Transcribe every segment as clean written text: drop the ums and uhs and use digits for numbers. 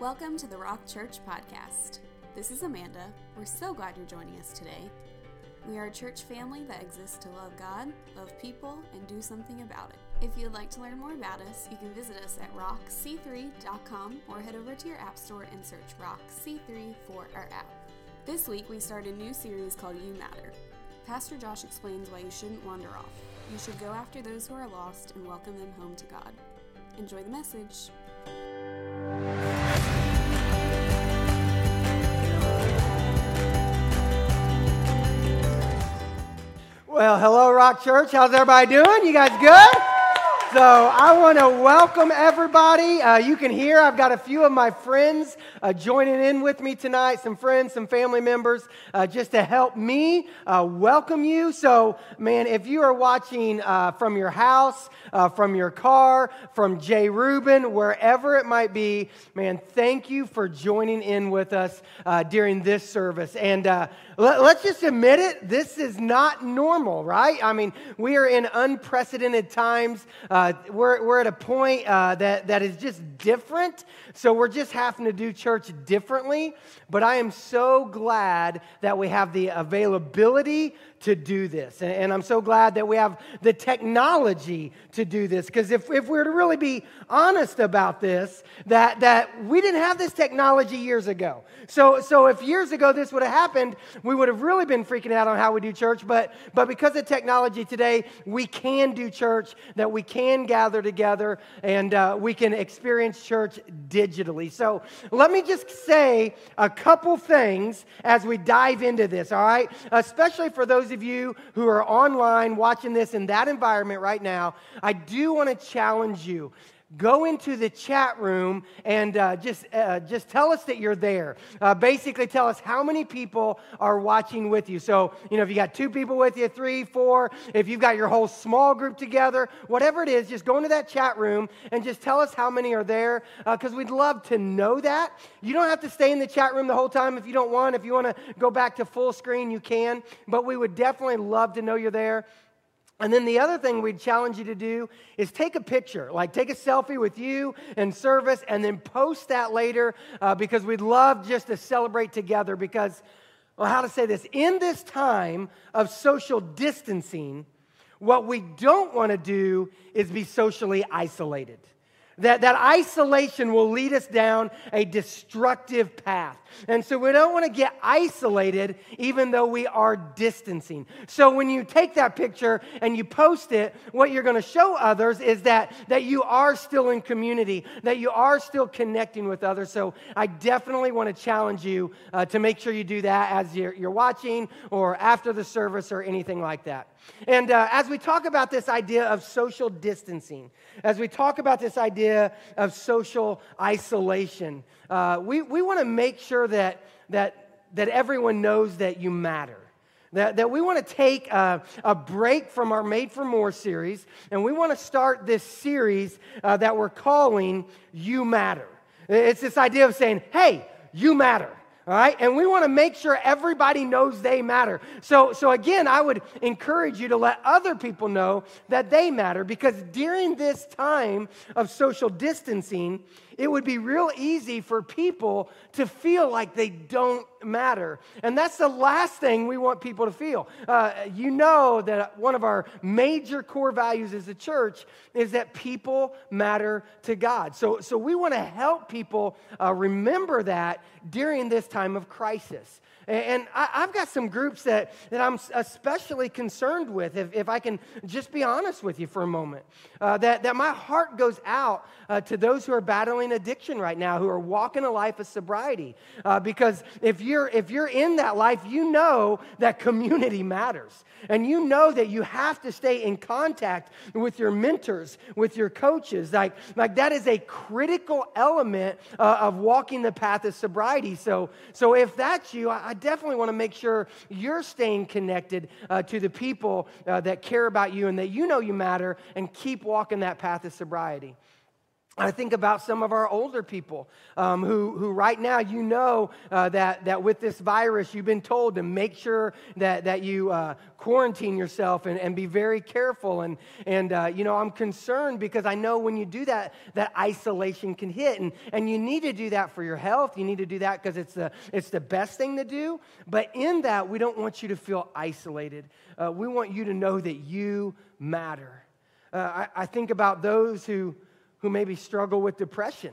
Welcome to the Rock Church Podcast. This is Amanda. We're so glad you're joining us today. We are a church family that exists to love God, love people, and do something about it. If you'd like to learn more about us, you can visit us at rockc3.com or head over to your app store and search Rock C3 for our app. This week we start a new series called You Matter. Pastor Josh explains why you shouldn't wander off. You should go after those who are lost and welcome them home to God. Enjoy the message. Well, hello, Rock Church. How's everybody doing? You guys good? So I want to welcome everybody. You can hear I've got a few of my friends joining in with me tonight, some friends, some family members, just to help me welcome you. So, man, if you are watching from your house, from your car, from J. Rubin, wherever it might be, man, thank you for joining in with us during this service. And let's just admit it, this is not normal, right? I mean, we are in unprecedented times. We're at a point that is just different, so we're just having to do church differently. But I am so glad that we have the availability to do this. And I'm so glad that we have the technology to do this. Because if we were to really be honest about this, that we didn't have this technology years ago. So if years ago this would have happened, we would have really been freaking out on how we do church. But because of technology today, we can do church, that we can gather together, and we can experience church digitally. So let me just say a couple things as we dive into this, all right? Especially for those of you who are online watching this in that environment right now, I do want to challenge you. Go into the chat room and just tell us that you're there. Basically, tell us how many people are watching with you. So, if you got 2 people with you, 3, 4, if you've got your whole small group together, whatever it is, just go into that chat room and just tell us how many are there, because we'd love to know that. You don't have to stay in the chat room the whole time if you don't want. If you want to go back to full screen, you can. But we would definitely love to know you're there. And then the other thing we'd challenge you to do is take a picture, like take a selfie with you and service, and then post that later, because we'd love just to celebrate together. Because, well, how to say this? In this time of social distancing, what we don't want to do is be socially isolated. That isolation will lead us down a destructive path. And so we don't want to get isolated even though we are distancing. So when you take that picture and you post it, what you're going to show others is that you are still in community, that you are still connecting with others. So I definitely want to challenge you to make sure you do that as you're watching or after the service or anything like that. And as we talk about this idea of social distancing, as we talk about this idea of social isolation, we want to make sure that everyone knows that you matter. That we want to take a break from our Made for More series, and we want to start this series that we're calling You Matter. It's this idea of saying, hey, you matter. All right, and we want to make sure everybody knows they matter. So again, I would encourage you to let other people know that they matter, because during this time of social distancing, it would be real easy for people to feel like they don't matter. And that's the last thing we want people to feel. You know that one of our major core values as a church is that people matter to God. So we want to help people remember that during this time of crisis. And I've got some groups that I'm especially concerned with, if I can just be honest with you for a moment, that my heart goes out to those who are battling addiction right now, who are walking a life of sobriety. Because if you're in that life, you know that community matters. And you know that you have to stay in contact with your mentors, with your coaches. Like that is a critical element of walking the path of sobriety. So if that's you, I definitely want to make sure you're staying connected to the people that care about you and that you know you matter, and keep walking that path of sobriety. I think about some of our older people who right now, that with this virus, you've been told to make sure that you quarantine yourself and be very careful. And I'm concerned because I know when you do that, that isolation can hit. And you need to do that for your health. You need to do that because it's the best thing to do. But in that, we don't want you to feel isolated. We want you to know that you matter. I think about those who maybe struggle with depression.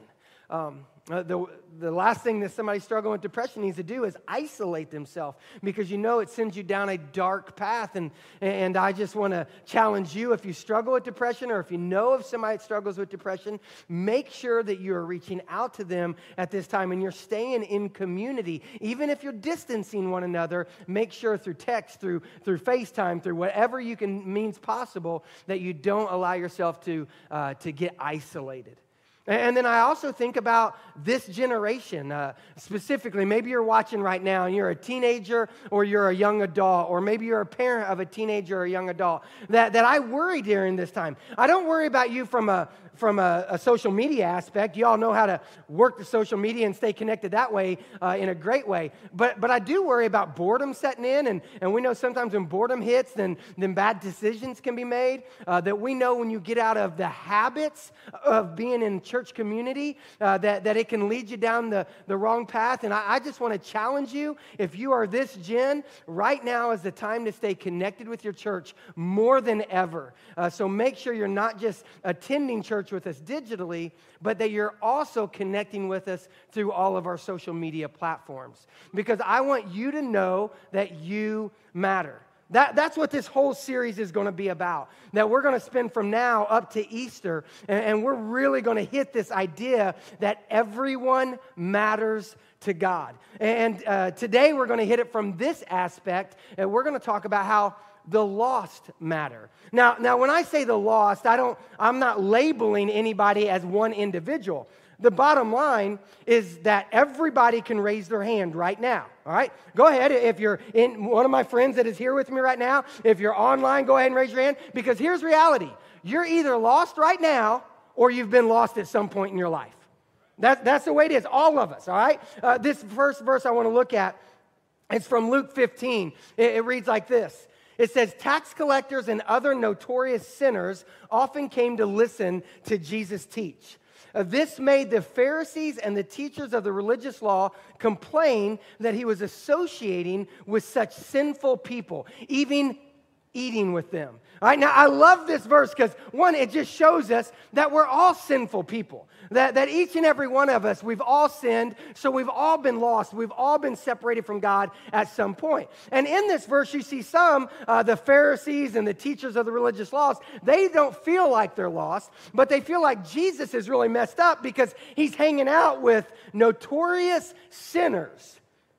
The last thing that somebody struggling with depression needs to do is isolate themselves, because it sends you down a dark path. And I just want to challenge you, if you struggle with depression, or if you know of somebody that struggles with depression, make sure that you are reaching out to them at this time and you're staying in community. Even if you're distancing one another, make sure through text, through FaceTime, through whatever you can means possible, that you don't allow yourself to get isolated. And then I also think about this generation, specifically. Maybe you're watching right now and you're a teenager or you're a young adult, or maybe you're a parent of a teenager or a young adult, that I worry during this time. I don't worry about you from a social media aspect. You all know how to work the social media and stay connected that way in a great way. But I do worry about boredom setting in, and we know sometimes when boredom hits, then bad decisions can be made. That we know when you get out of the habits of being in church community, that it can lead you down the wrong path. And I just want to challenge you, if you are this gen, right now is the time to stay connected with your church more than ever. So make sure you're not just attending church with us digitally, but that you're also connecting with us through all of our social media platforms. Because I want you to know that you matter. That's what this whole series is going to be about. That we're going to spend from now up to Easter, and we're really going to hit this idea that everyone matters to God. And today we're going to hit it from this aspect, and we're going to talk about how the lost matter. Now, when I say the lost, I'm not labeling anybody as one individual. The bottom line is that everybody can raise their hand right now, all right? Go ahead. If you're in one of my friends that is here with me right now, if you're online, go ahead and raise your hand, because here's reality. You're either lost right now or you've been lost at some point in your life. That's the way it is, all of us, all right? This first verse I want to look at is from Luke 15. It reads like this. It says, tax collectors and other notorious sinners often came to listen to Jesus teach. This made the Pharisees and the teachers of the religious law complain that he was associating with such sinful people, even eating with them. All right, now I love this verse because, one, it just shows us that we're all sinful people. That each and every one of us, we've all sinned, so we've all been lost. We've all been separated from God at some point. And in this verse, you see the Pharisees and the teachers of the religious laws, they don't feel like they're lost, but they feel like Jesus is really messed up because he's hanging out with notorious sinners.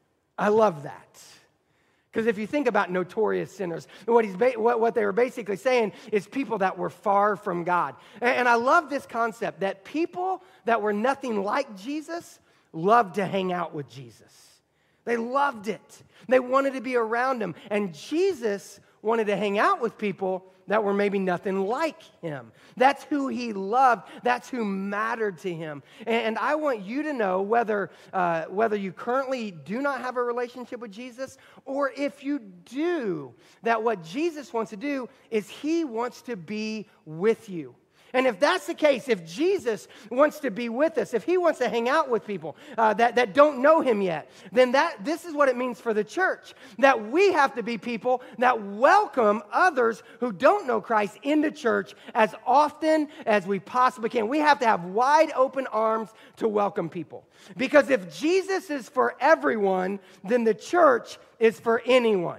I love that. Because if you think about notorious sinners, what they were basically saying is people that were far from God. And I love this concept that people that were nothing like Jesus loved to hang out with Jesus. They loved it. They wanted to be around him. And Jesus wanted to hang out with people that were maybe nothing like him. That's who he loved. That's who mattered to him. And I want you to know whether you currently do not have a relationship with Jesus, or if you do, that what Jesus wants to do is he wants to be with you. And if that's the case, if Jesus wants to be with us, if he wants to hang out with people that don't know him yet, then this is what it means for the church, that we have to be people that welcome others who don't know Christ into church as often as we possibly can. We have to have wide open arms to welcome people. Because if Jesus is for everyone, then the church is for anyone.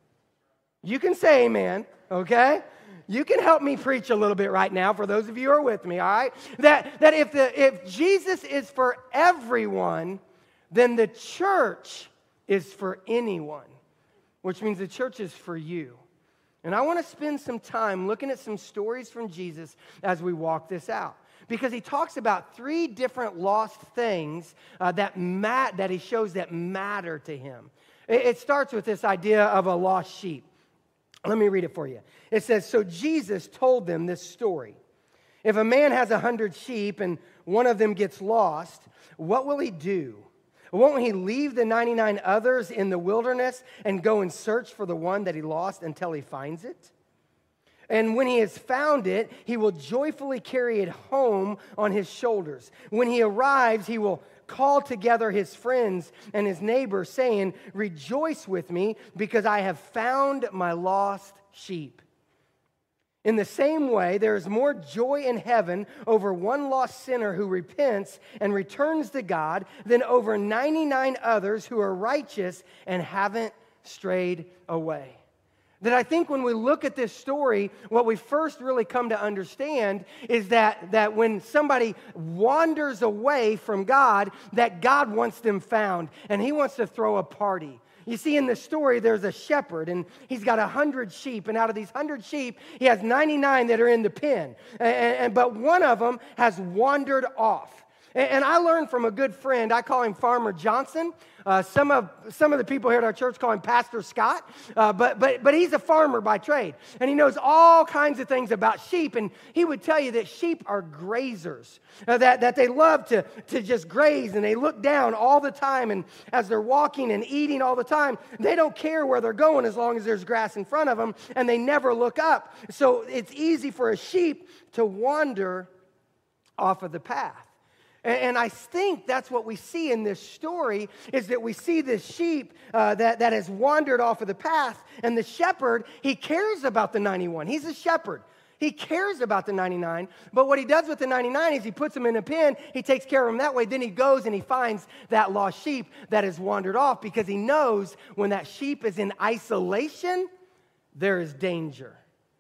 You can say amen, okay? You can help me preach a little bit right now for those of you who are with me, all right? That if Jesus is for everyone, then the church is for anyone, which means the church is for you. And I want to spend some time looking at some stories from Jesus as we walk this out. Because he talks about 3 different lost things that he shows that matter to him. It starts with this idea of a lost sheep. Let me read it for you. It says, so Jesus told them this story. If a man has 100 sheep and one of them gets lost, what will he do? Won't he leave the 99 others in the wilderness and go and search for the one that he lost until he finds it? And when he has found it, he will joyfully carry it home on his shoulders. When he arrives, he will call together his friends and his neighbors, saying, "Rejoice with me, because I have found my lost sheep." In the same way, there is more joy in heaven over one lost sinner who repents and returns to God than over 99 others who are righteous and haven't strayed away. That I think when we look at this story, what we first really come to understand is that when somebody wanders away from God, that God wants them found, and he wants to throw a party. You see, in the story, there's a shepherd, and he's got 100 sheep, and out of these 100 sheep, he has 99 that are in the pen, but one of them has wandered off. And I learned from a good friend, I call him Farmer Johnson. Some of the people here at our church call him Pastor Scott, but he's a farmer by trade, and he knows all kinds of things about sheep. And he would tell you that sheep are grazers, that they love to just graze, and they look down all the time. And as they're walking and eating all the time, they don't care where they're going as long as there's grass in front of them, and they never look up. So it's easy for a sheep to wander off of the path. And I think that's what we see in this story, is that we see this sheep that has wandered off of the path, and the shepherd, he cares about the 91. He's a shepherd. He cares about the 99, but what he does with the 99 is he puts them in a pen, he takes care of them that way, then he goes and he finds that lost sheep that has wandered off, because he knows when that sheep is in isolation, there is danger.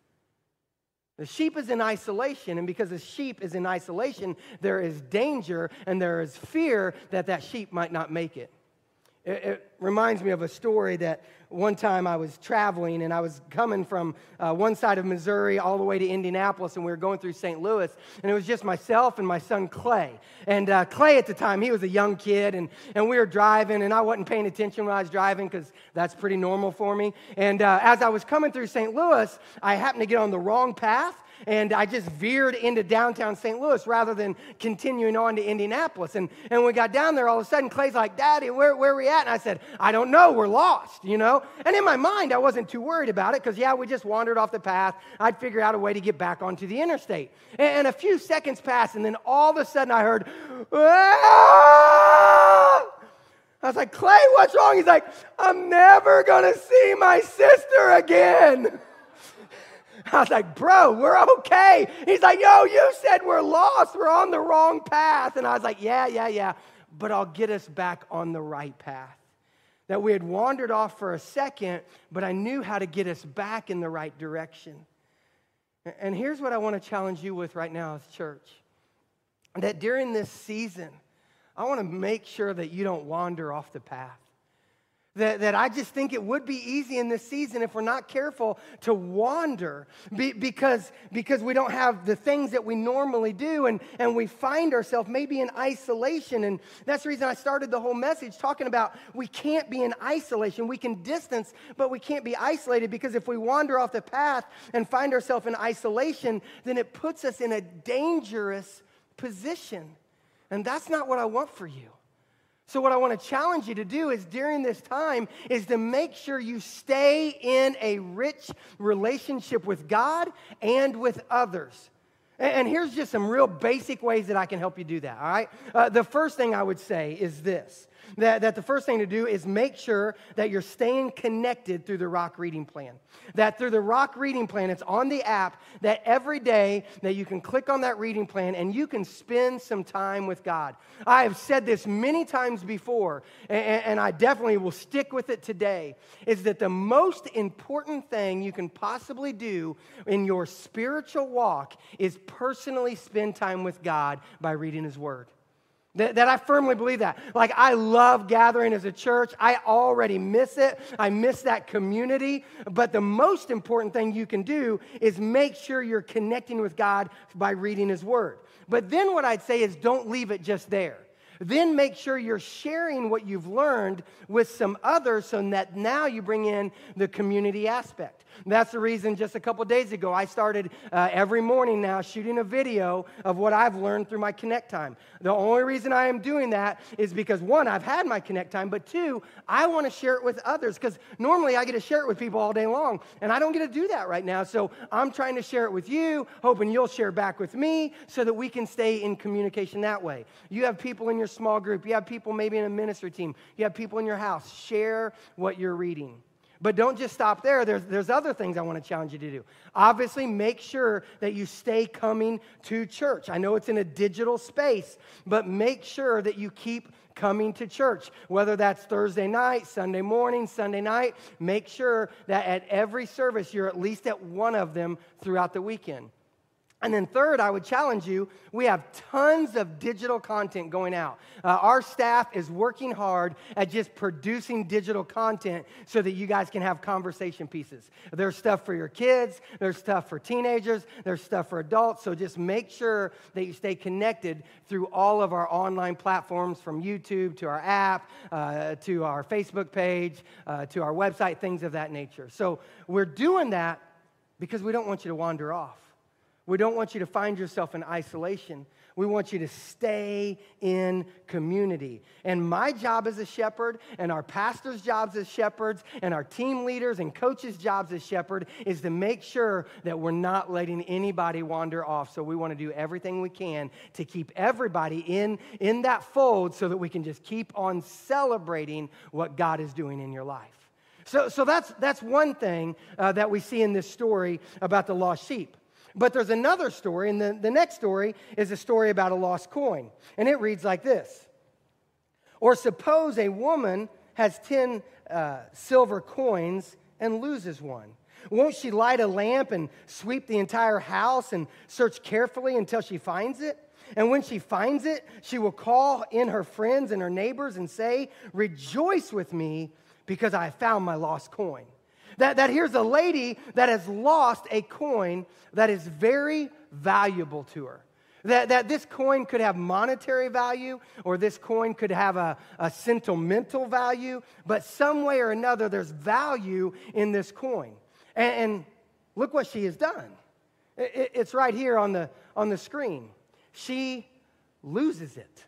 The sheep is in isolation, and because the sheep is in isolation, there is danger and there is fear that that sheep might not make it. It reminds me of a story that one time I was traveling, and I was coming from one side of Missouri all the way to Indianapolis, and we were going through St. Louis, and it was just myself and my son Clay. And Clay at the time, he was a young kid, and we were driving, and I wasn't paying attention when I was driving because that's pretty normal for me. And as I was coming through St. Louis, I happened to get on the wrong path, and I just veered into downtown St. Louis rather than continuing on to Indianapolis. And when we got down there, all of a sudden, Clay's like, "Daddy, where are we at?" And I said, "I don't know, we're lost, you know?" And in my mind, I wasn't too worried about it because, we just wandered off the path. I'd figure out a way to get back onto the interstate. And a few seconds passed, and then all of a sudden I heard, "Ah!" I was like, "Clay, what's wrong?" He's like, "I'm never going to see my sister again." I was like, "Bro, we're okay." He's like, "Yo, you said we're lost. We're on the wrong path." And I was like, yeah, but I'll get us back on the right path. That we had wandered off for a second, but I knew how to get us back in the right direction. And here's what I want to challenge you with right now as church. That during this season, I want to make sure that you don't wander off the path. That I just think it would be easy in this season if we're not careful to wander because we don't have the things that we normally do, and we find ourselves maybe in isolation. And that's the reason I started the whole message talking about we can't be in isolation. We can distance, but we can't be isolated, because if we wander off the path and find ourselves in isolation, then it puts us in a dangerous position. And that's not what I want for you. So what I want to challenge you to do is during this time is to make sure you stay in a rich relationship with God and with others. And here's just some real basic ways that I can help you do that, all right? The first thing I would say is this, that the first thing to do is make sure that you're staying connected through the Rock Reading Plan. That through the Rock Reading Plan, it's on the app, that every day that you can click on that reading plan and you can spend some time with God. I have said this many times before, and I definitely will stick with it today, is that the most important thing you can possibly do in your spiritual walk is personally spend time with God by reading His Word. That I firmly believe that. Like, I love gathering as a church. I already miss it. I miss that community. But the most important thing you can do is make sure you're connecting with God by reading His Word. But then what I'd say is don't leave it just there. Then make sure you're sharing what you've learned with some others so that now you bring in the community aspect. That's the reason just a couple days ago I started every morning now shooting a video of what I've learned through my Connect time. The only reason I am doing that is because, one, I've had my Connect time, but two, I want to share it with others because normally I get to share it with people all day long, and I don't get to do that right now. So I'm trying to share it with you, hoping you'll share back with me so that we can stay in communication that way. You have people in your small group. You have people maybe in a ministry team. You have people in your house. Share what you're reading. But don't just stop there. There's other things I want to challenge you to do. Obviously, make sure that you stay coming to church. I know it's in a digital space, but make sure that you keep coming to church. Whether that's Thursday night, Sunday morning, Sunday night, make sure that at every service you're at least at one of them throughout the weekend. And then third, I would challenge you, we have tons of digital content going out. Our staff is working hard at just producing digital content so that you guys can have conversation pieces. There's stuff for your kids, there's stuff for teenagers, there's stuff for adults, so just make sure that you stay connected through all of our online platforms, from YouTube to our app, to our Facebook page, to our website, things of that nature. So we're doing that because we don't want you to wander off. We don't want you to find yourself in isolation. We want you to stay in community. And my job as a shepherd, and our pastors' jobs as shepherds, and our team leaders and coaches' jobs as shepherd is to make sure that we're not letting anybody wander off. So we want to do everything we can to keep everybody in that fold so that we can just keep on celebrating what God is doing in your life. So that's one thing that we see in this story about the lost sheep. But there's another story, and the next story is a story about a lost coin. And it reads like this. Or suppose a woman has 10 silver coins and loses one. Won't she light a lamp and sweep the entire house and search carefully until she finds it? And when she finds it, she will call in her friends and her neighbors and say, "Rejoice with me because I have found my lost coin." That here's a lady that has lost a coin that is very valuable to her. That this coin could have monetary value, or this coin could have a sentimental value, but some way or another there's value in this coin. And look what she has done. It's right here on the screen. She loses it.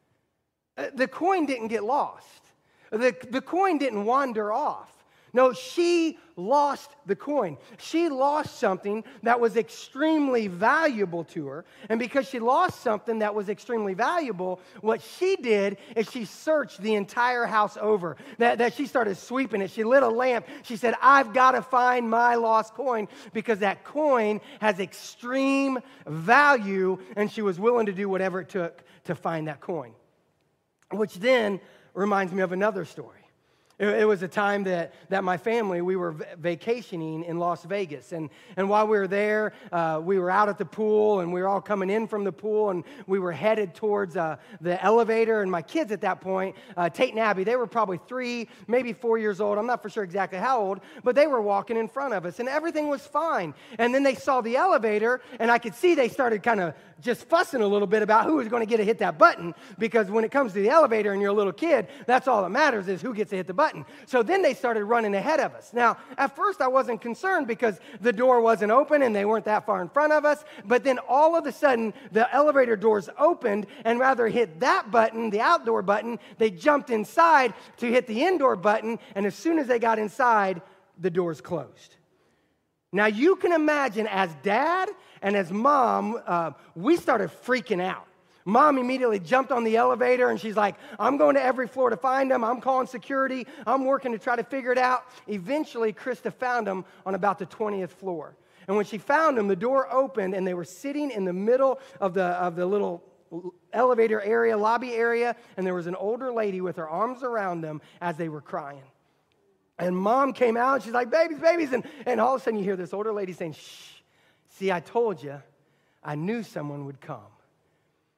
The coin didn't get lost. The coin didn't wander off. No, she lost the coin. She lost something that was extremely valuable to her. And because she lost something that was extremely valuable, what she did is she searched the entire house over. That she started sweeping it. She lit a lamp. She said, "I've got to find my lost coin," because that coin has extreme value, and she was willing to do whatever it took to find that coin. Which then reminds me of another story. It was a time that my family, we were vacationing in Las Vegas. And while we were there, we were out at the pool, and we were all coming in from the pool, and we were headed towards the elevator. And my kids at that point, Tate and Abby, they were probably 3, maybe 4 years old. I'm not for sure exactly how old, but they were walking in front of us, and everything was fine. And then they saw the elevator, and I could see they started kind of just fussing a little bit about who was going to get to hit that button, because when it comes to the elevator and you're a little kid, that's all that matters is who gets to hit the button. So then they started running ahead of us. Now, at first I wasn't concerned because the door wasn't open and they weren't that far in front of us, but then all of a sudden the elevator doors opened, and rather hit that button, the outdoor button, they jumped inside to hit the indoor button, and as soon as they got inside, the doors closed. Now, you can imagine, as dad and as mom, we started freaking out. Mom immediately jumped on the elevator, and she's like, "I'm going to every floor to find them. I'm calling security. I'm working to try to figure it out." Eventually, Krista found them on about the 20th floor. And when she found them, the door opened, and they were sitting in the middle of the little elevator area, lobby area, and there was an older lady with her arms around them as they were crying. And Mom came out, and she's like, "Babies," and all of a sudden you hear this older lady saying, "Shh, see, I told you, I knew someone would come."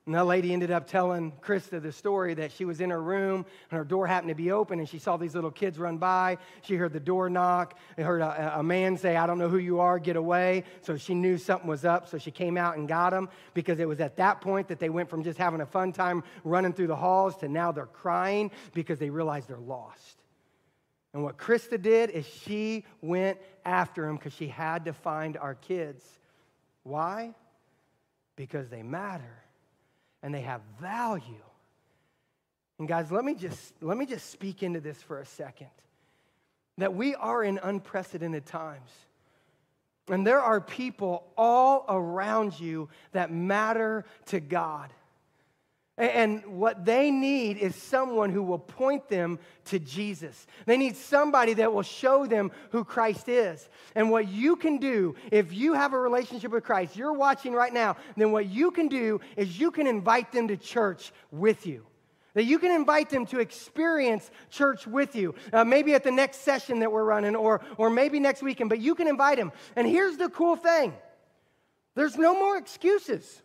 And that lady ended up telling Krista the story that she was in her room and her door happened to be open and she saw these little kids run by. She heard the door knock and heard a man say, "I don't know who you are, get away." So she knew something was up, so she came out and got them, because it was at that point that they went from just having a fun time running through the halls to now they're crying because they realize they're lost. And what Krista did is she went after them because she had to find our kids. Why? Because they matter. And they have value. And guys, let me just speak into this for a second. That we are in unprecedented times. And there are people all around you that matter to God. And what they need is someone who will point them to Jesus. They need somebody that will show them who Christ is. And what you can do, if you have a relationship with Christ, you're watching right now, then what you can do is you can invite them to church with you. That you can invite them to experience church with you. Maybe at the next session that we're running, or maybe next weekend, but you can invite them. And here's the cool thing. There's no more excuses.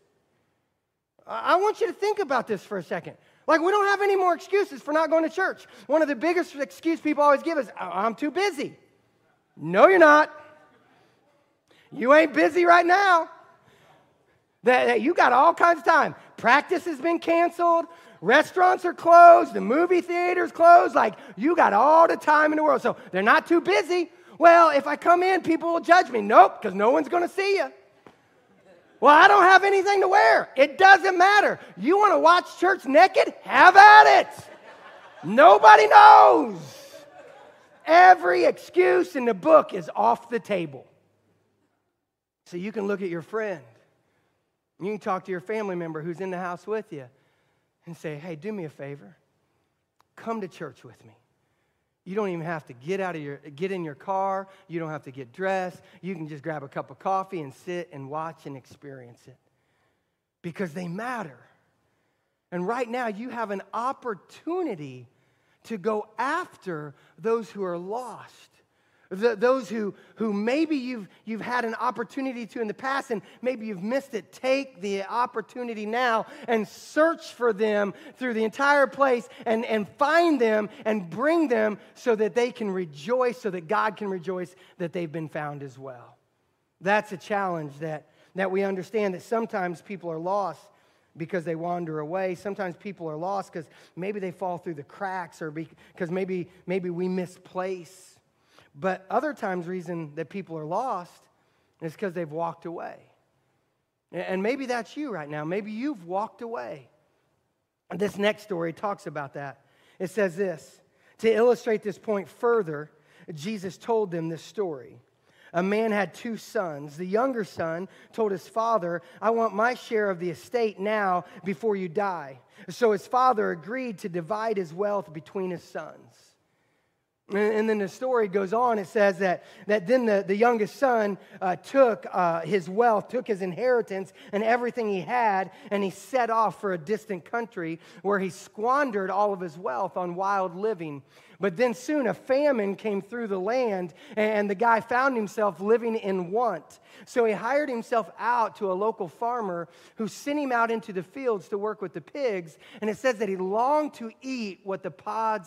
I want you to think about this for a second. Like, we don't have any more excuses for not going to church. One of the biggest excuses people always give is, "I'm too busy." No, you're not. You ain't busy right now. That you got all kinds of time. Practice has been canceled. Restaurants are closed. The movie theater's closed. Like, you got all the time in the world. So they're not too busy. Well, if I come in, people will judge me. Nope, because no one's going to see you. Well, I don't have anything to wear. It doesn't matter. You want to watch church naked? Have at it. Nobody knows. Every excuse in the book is off the table. So you can look at your friend. You can talk to your family member who's in the house with you and say, "Hey, do me a favor. Come to church with me." You don't even have to get in your car. You don't have to get dressed. You can just grab a cup of coffee and sit and watch and experience it. Because they matter. And right now you have an opportunity to go after those who are lost. Those who maybe you've had an opportunity to in the past and maybe you've missed it. Take the opportunity now and search for them through the entire place and find them and bring them so that they can rejoice, so that God can rejoice that they've been found as well. That's a challenge that we understand, that sometimes people are lost because they wander away. Sometimes people are lost because maybe they fall through the cracks, or because maybe we misplace. But other times, reason that people are lost is because they've walked away. And maybe that's you right now. Maybe you've walked away. And this next story talks about that. It says this: to illustrate this point further, Jesus told them this story. A man had 2 sons. The younger son told his father, "I want my share of the estate now before you die." So his father agreed to divide his wealth between his sons. And then the story goes on. It says that then the youngest son took his wealth, took his inheritance and everything he had, and he set off for a distant country where he squandered all of his wealth on wild living. But then soon a famine came through the land, and the guy found himself living in want. So he hired himself out to a local farmer who sent him out into the fields to work with the pigs. And it says that he longed to eat what the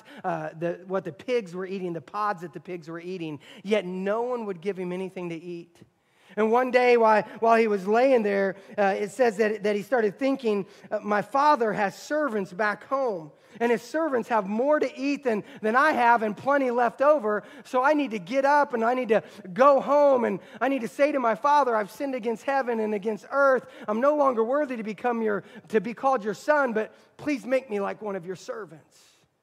pigs were eating, the pods that the pigs were eating, yet no one would give him anything to eat. And one day while he was laying there, it says that he started thinking, "My father has servants back home, and his servants have more to eat than I have and plenty left over. So I need to get up and I need to go home, and I need to say to my father, I've sinned against heaven and against earth. I'm no longer worthy to be called your son, but please make me like one of your servants."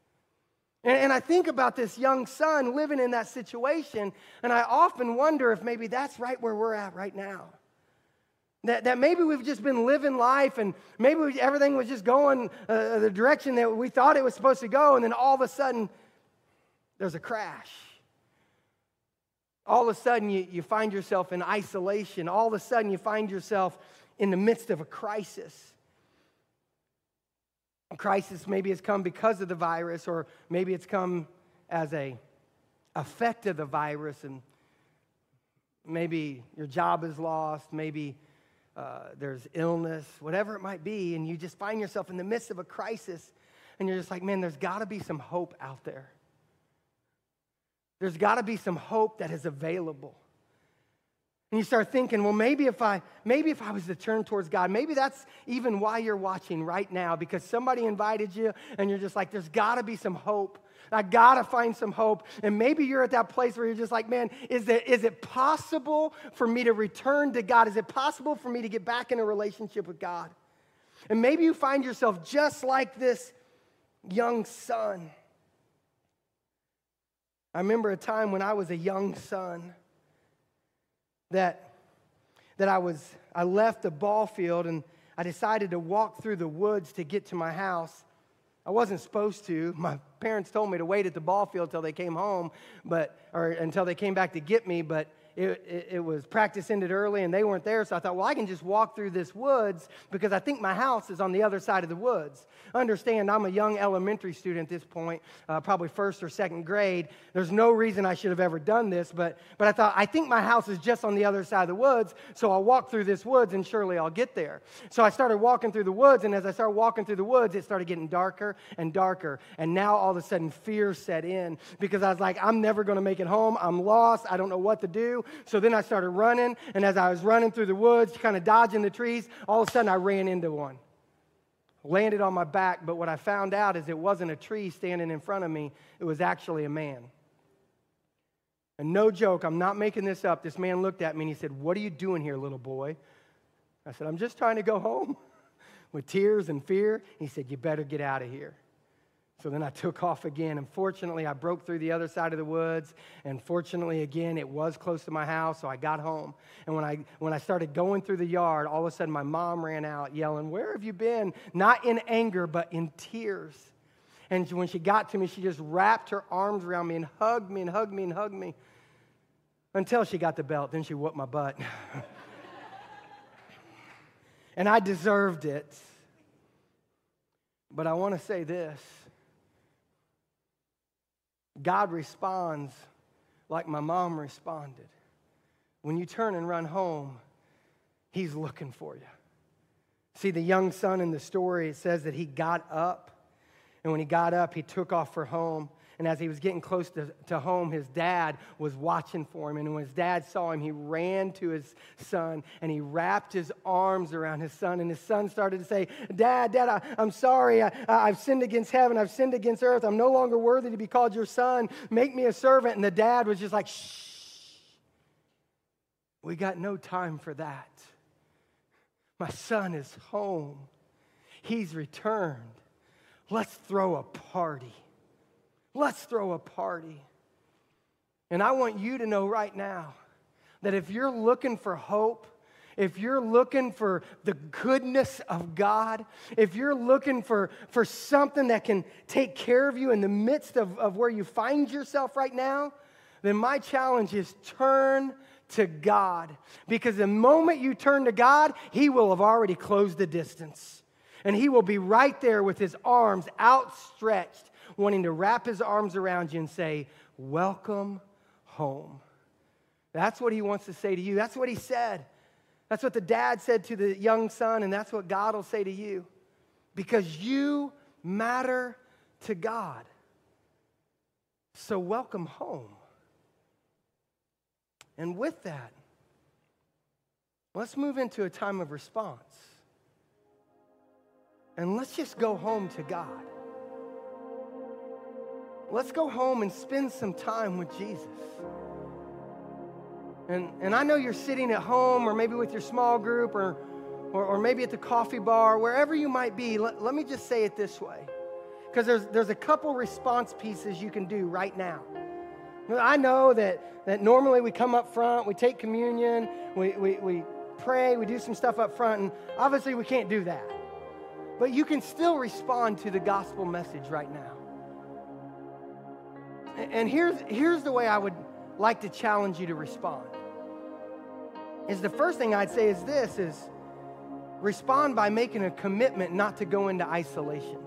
And I think about this young son living in that situation, and I often wonder if maybe that's right where we're at right now. That maybe we've just been living life, and maybe everything was just going the direction that we thought it was supposed to go, and then all of a sudden, there's a crash. All of a sudden, you find yourself in isolation. All of a sudden, you find yourself in the midst of a crisis. A crisis maybe has come because of the virus, or maybe it's come as an effect of the virus, and maybe your job is lost, maybe there's illness, whatever it might be, and you just find yourself in the midst of a crisis, and you're just like, man, there's got to be some hope out there. There's got to be some hope that is available. And you start thinking, well, maybe if I was to turn towards God, maybe that's even why you're watching right now, because somebody invited you, and you're just like, there's got to be some hope. I got to find some hope. And maybe you're at that place where you're just like, man, is it possible for me to return to God? Is it possible for me to get back in a relationship with God? And maybe you find yourself just like this young son. I remember a time when I was a young son that I left the ball field and I decided to walk through the woods to get to my house. I wasn't supposed to. My parents told me to wait at the ball field till they came home, or until they came back to get me, but it was practice ended early and they weren't there, so I thought, well, I can just walk through this woods because I think my house is on the other side of the woods. Understand, I'm a young elementary student at this point, probably first or second grade. There's no reason I should have ever done this, but I thought, I think my house is just on the other side of the woods, so I'll walk through this woods and surely I'll get there. So I started walking through the woods, and as I started walking through the woods, it started getting darker and darker, and now all of a sudden fear set in because I was like, I'm never going to make it home. I'm lost. I don't know what to do. So then I started running, and as I was running through the woods, kind of dodging the trees, all of a sudden I ran into one. Landed on my back, but what I found out is it wasn't a tree standing in front of me. It was actually a man. And no joke, I'm not making this up. This man looked at me and he said, "What are you doing here, little boy?" I said, "I'm just trying to go home," with tears and fear. He said, "You better get out of here." So then I took off again, and fortunately, I broke through the other side of the woods, and fortunately, again, it was close to my house, so I got home. And when I started going through the yard, all of a sudden, my mom ran out yelling, "Where have you been?" Not in anger, but in tears. And when she got to me, she just wrapped her arms around me and hugged me and hugged me and hugged me until she got the belt. Then she whooped my butt. And I deserved it. But I want to say this. God responds like my mom responded. When you turn and run home, He's looking for you. See, the young son in the story, it says that he got up. And when he got up, he took off for home. And as he was getting close to home, his dad was watching for him. And when his dad saw him, he ran to his son and he wrapped his arms around his son. And his son started to say, Dad, I'm sorry. I've sinned against heaven. I've sinned against earth. I'm no longer worthy to be called your son. Make me a servant. And the dad was just like, shh. We got no time for that. My son is home. He's returned. Let's throw a party. Let's throw a party. And I want you to know right now that if you're looking for hope, if you're looking for the goodness of God, if you're looking for something that can take care of you in the midst of where you find yourself right now, then my challenge is turn to God. Because the moment you turn to God, He will have already closed the distance. And He will be right there with His arms outstretched, wanting to wrap His arms around you and say, welcome home. That's what He wants to say to you. That's what He said. That's what the dad said to the young son, and that's what God will say to you. Because you matter to God. So welcome home. And with that, let's move into a time of response. And let's just go home to God. Let's go home and spend some time with Jesus. And I know you're sitting at home or maybe with your small group or maybe at the coffee bar, wherever you might be. Let me just say it this way. Because there's a couple response pieces you can do right now. I know that normally we come up front, we take communion, we pray, we do some stuff up front, and obviously we can't do that. But you can still respond to the gospel message right now. And here's the way I would like to challenge you to respond. Is the first thing I'd say is respond by making a commitment not to go into isolation.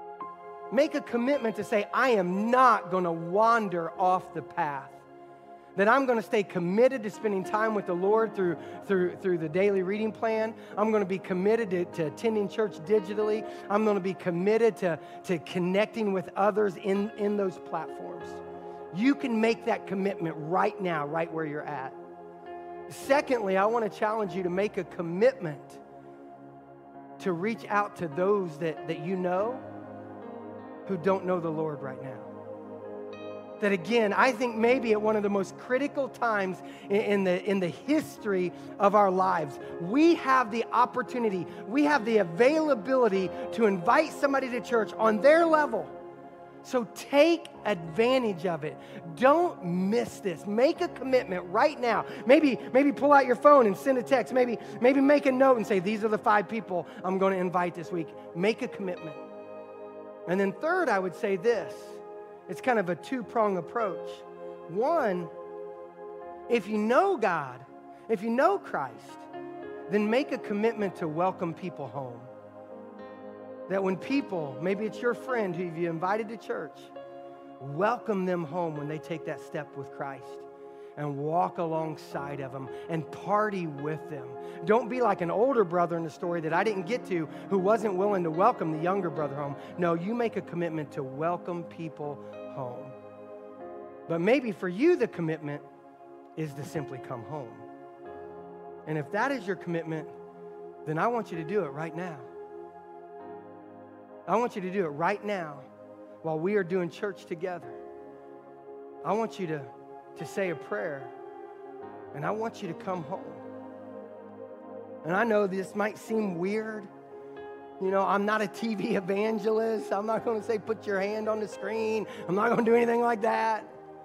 Make a commitment to say, I am not going to wander off the path. that I'm going to stay committed to spending time with the Lord through the daily reading plan. I'm going to be committed to attending church digitally. I'm going to be committed to connecting with others in those platforms. You can make that commitment right now, right where you're at. Secondly, I want to challenge you to make a commitment to reach out to those that you know who don't know the Lord right now. That again, I think maybe at one of the most critical times in the history of our lives, we have the opportunity, we have the availability to invite somebody to church on their level. So take advantage of it. Don't miss this. Make a commitment right now. Maybe pull out your phone and send a text. Maybe make a note and say, these are the 5 people I'm going to invite this week. Make a commitment. And then third, I would say this. It's kind of a 2-prong approach. One, if you know God, if you know Christ, then make a commitment to welcome people home. That when people, maybe it's your friend who you invited to church, welcome them home when they take that step with Christ and walk alongside of them and party with them. Don't be like an older brother in the story that I didn't get to who wasn't willing to welcome the younger brother home. No, you make a commitment to welcome people home. But maybe for you, the commitment is to simply come home. And if that is your commitment, then I want you to do it right now. I want you to do it right now while we are doing church together. I want you to say a prayer, and I want you to come home. And I know this might seem weird. You know, I'm not a TV evangelist. I'm not going to say, put your hand on the screen. I'm not going to do anything like that.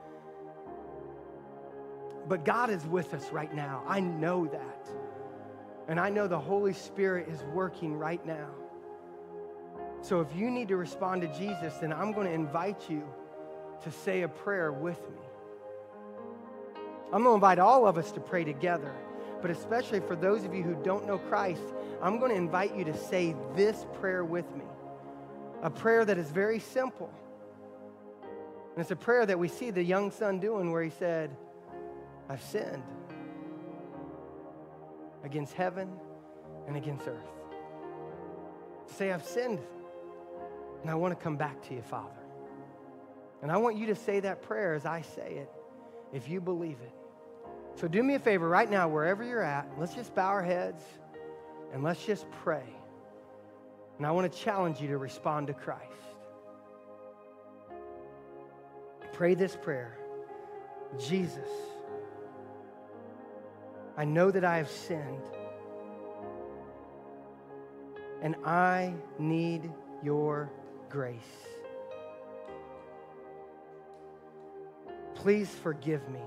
But God is with us right now. I know that. And I know the Holy Spirit is working right now. So if you need to respond to Jesus, then I'm going to invite you to say a prayer with me. I'm going to invite all of us to pray together. But especially for those of you who don't know Christ, I'm going to invite you to say this prayer with me. A prayer that is very simple. And it's a prayer that we see the young son doing where he said, I've sinned against heaven and against earth. Say, I've sinned, and I want to come back to you, Father. And I want you to say that prayer as I say it, if you believe it. So do me a favor right now, wherever you're at, let's just bow our heads and let's just pray. And I want to challenge you to respond to Christ. Pray this prayer. Jesus, I know that I have sinned, and I need your grace. Please forgive me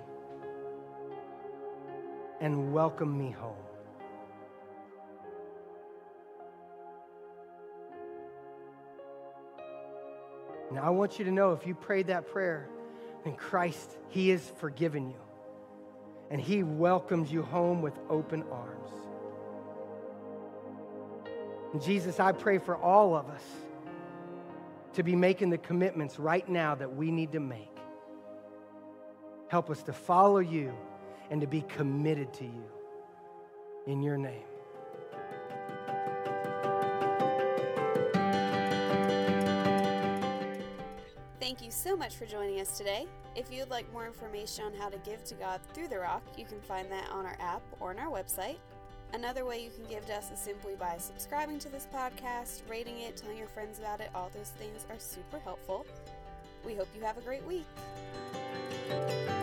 and welcome me home. Now, I want you to know if you prayed that prayer, then Christ, He has forgiven you. And He welcomes you home with open arms. And Jesus, I pray for all of us to be making the commitments right now that we need to make. Help us to follow you and to be committed to you. In your name. Thank you so much for joining us today. If you'd like more information on how to give to God through The Rock, you can find that on our app or on our website. Another way you can give to us is simply by subscribing to this podcast, rating it, telling your friends about it. All those things are super helpful. We hope you have a great week.